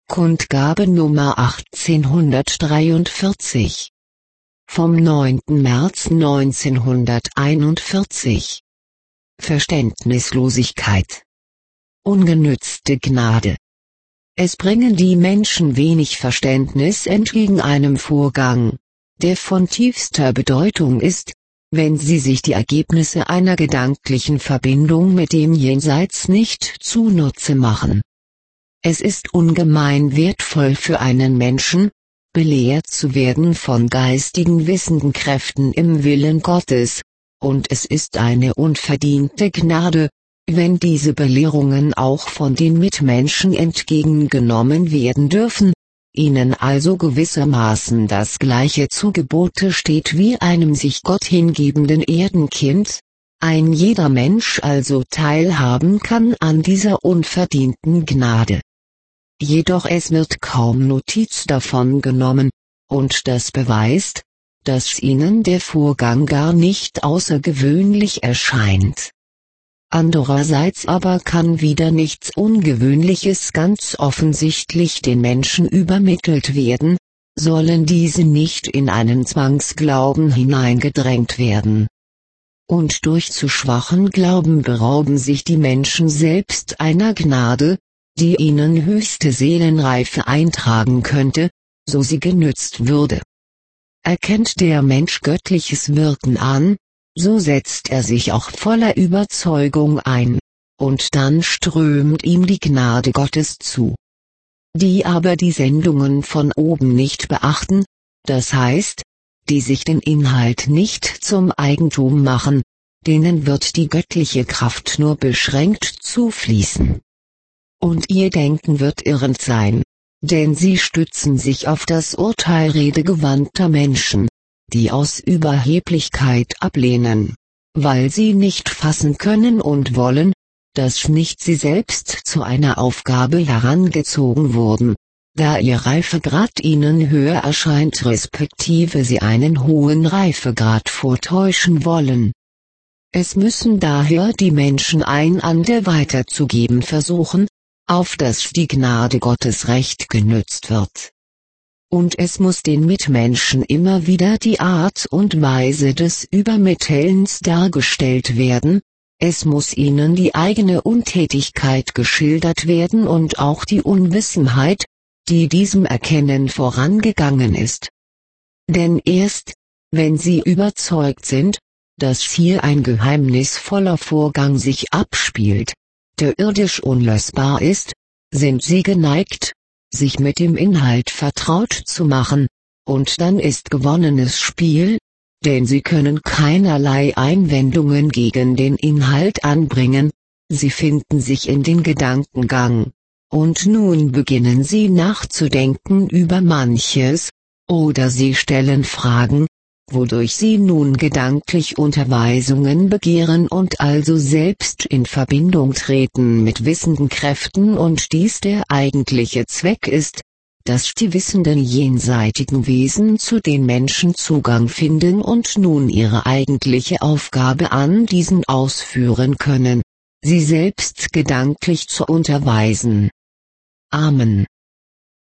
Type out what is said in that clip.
Kundgabe Nummer 1843. Vom 9. März 1941. Verständnislosigkeit. Ungenützte Gnade. Es bringen die Menschen wenig Verständnis entgegen einem Vorgang, der von tiefster Bedeutung ist, wenn sie sich die Ergebnisse einer gedanklichen Verbindung mit dem Jenseits nicht zunutze machen. Es ist ungemein wertvoll für einen Menschen, belehrt zu werden von geistigen wissenden Kräften im Willen Gottes, und es ist eine unverdiente Gnade, wenn diese Belehrungen auch von den Mitmenschen entgegengenommen werden dürfen, ihnen also gewissermaßen das Gleiche zu Gebote steht wie einem sich Gott hingebenden Erdenkind, ein jeder Mensch also teilhaben kann an dieser unverdienten Gnade. Jedoch es wird kaum Notiz davon genommen, und das beweist, dass ihnen der Vorgang gar nicht außergewöhnlich erscheint. Andererseits aber kann wieder nichts Ungewöhnliches ganz offensichtlich den Menschen übermittelt werden, sollen diese nicht in einen Zwangsglauben hineingedrängt werden. Und durch zu schwachen Glauben berauben sich die Menschen selbst einer Gnade, die ihnen höchste Seelenreife eintragen könnte, so sie genützt würde. Erkennt der Mensch göttliches Wirken an, so setzt er sich auch voller Überzeugung ein, und dann strömt ihm die Gnade Gottes zu. Die aber die Sendungen von oben nicht beachten, das heißt, die sich den Inhalt nicht zum Eigentum machen, denen wird die göttliche Kraft nur beschränkt zufließen. Und ihr Denken wird irrend sein, denn sie stützen sich auf das Urteil redegewandter Menschen, die aus Überheblichkeit ablehnen, weil sie nicht fassen können und wollen, dass nicht sie selbst zu einer Aufgabe herangezogen wurden, da ihr Reifegrad ihnen höher erscheint respektive sie einen hohen Reifegrad vortäuschen wollen. Es müssen daher die Menschen einander weiterzugeben versuchen, auf dass die Gnade Gottes recht genützt wird. Und es muss den Mitmenschen immer wieder die Art und Weise des Übermittelns dargestellt werden, es muss ihnen die eigene Untätigkeit geschildert werden und auch die Unwissenheit, die diesem Erkennen vorangegangen ist. Denn erst, wenn sie überzeugt sind, dass hier ein geheimnisvoller Vorgang sich abspielt, der irdisch unlösbar ist, sind sie geneigt, sich mit dem Inhalt vertraut zu machen, und dann ist gewonnenes Spiel, denn sie können keinerlei Einwendungen gegen den Inhalt anbringen, sie finden sich in den Gedankengang, und nun beginnen sie nachzudenken über manches, oder sie stellen Fragen, wodurch sie nun gedanklich Unterweisungen begehren und also selbst in Verbindung treten mit wissenden Kräften und dies der eigentliche Zweck ist, dass die wissenden jenseitigen Wesen zu den Menschen Zugang finden und nun ihre eigentliche Aufgabe an diesen ausführen können, sie selbst gedanklich zu unterweisen. Amen.